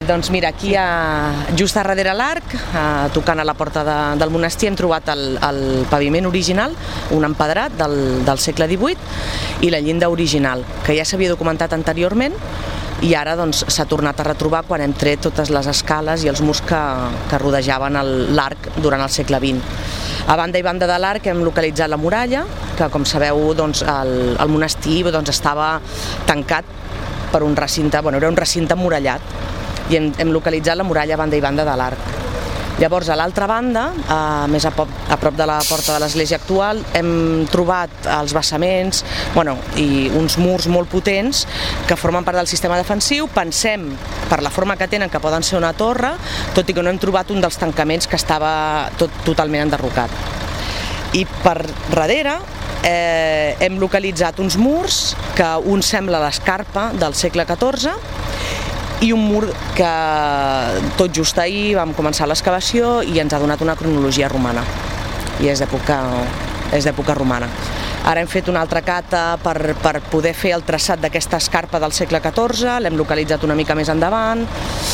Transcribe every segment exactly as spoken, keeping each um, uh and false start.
Doncs mira, aquí a, just a darrere l'arc, eh, tocant a la porta de, del monestir, hem trobat el, el paviment original, un empedrat del, del segle divuit, i la llinda original, que ja s'havia documentat anteriorment, i ara doncs, s'ha tornat a retrobar quan hem tret totes les escales i els murs que, que rodejaven l'arc durant el segle vint. A banda i banda de l'arc hem localitzat la muralla, que com sabeu doncs, el, el monestir doncs, estava tancat per un recinte, bueno, era un recinte emmurallat, i hem, hem localitzat la muralla a banda i banda de l'arc. Llavors, a l'altra banda, eh, més a, pop, a prop de la porta de l'església actual, hem trobat els bassaments, bueno, i uns murs molt potents que formen part del sistema defensiu. Pensem, per la forma que tenen, que poden ser una torre, tot i que no hem trobat un dels tancaments que estava tot, totalment enderrocat. I per darrere eh, hem localitzat uns murs que un sembla l'escarpa del segle catorze, i un mur que tot just ahir vam començar l'excavació i ens ha donat una cronologia romana, i és d'època és d'època romana. Ara hem fet una altra cata per, per poder fer el traçat d'aquesta escarpa del segle catorze, l'hem localitzat una mica més endavant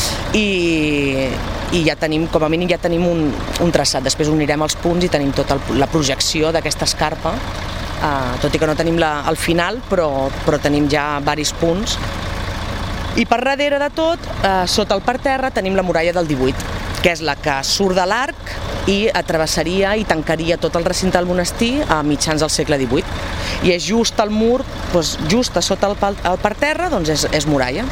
i, i ja tenim, com a mínim ja tenim un, un traçat. Després unirem els punts i tenim tota la projecció d'aquesta escarpa, eh, tot i que no tenim la, el final, però, però tenim ja diversos punts. I per darrere de tot, eh, sota el parterre, tenim la muralla del divuit, que és la que surt de l'arc i atravessaria i tancaria tot el recinte del monestir a mitjans del segle divuit. I és just al mur, doncs, just a sota el, el parterre, doncs és, és muralla.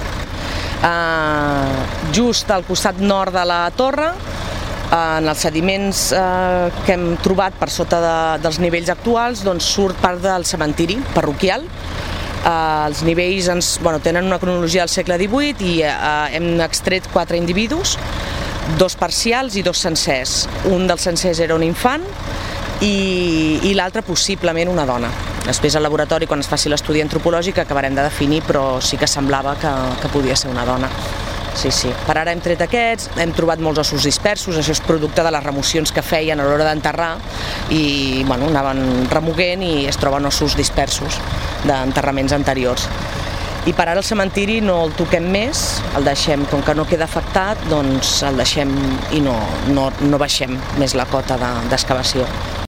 Eh, just al costat nord de la torre, en els sediments eh, que hem trobat per sota de, dels nivells actuals, doncs surt part del cementiri parroquial. Uh, els nivells ens, bueno, tenen una cronologia del segle divuit i uh, hem extret quatre individus, dos parcials i dos sencers. Un dels sencers era un infant i, i l'altre possiblement una dona. Després al laboratori, quan es faci l'estudi antropològic, acabarem de definir, però sí que semblava que, que podia ser una dona. Sí, sí. Per ara hem tret aquests, hem trobat molts ossos dispersos, això és producte de les remocions que feien a l'hora d'enterrar i bueno, anaven remoguent i es troben ossos dispersos d'enterraments anteriors. I per ara el cementiri no el toquem més, el deixem, com que no queda afectat, doncs el deixem i no, no, no baixem més la cota d'excavació.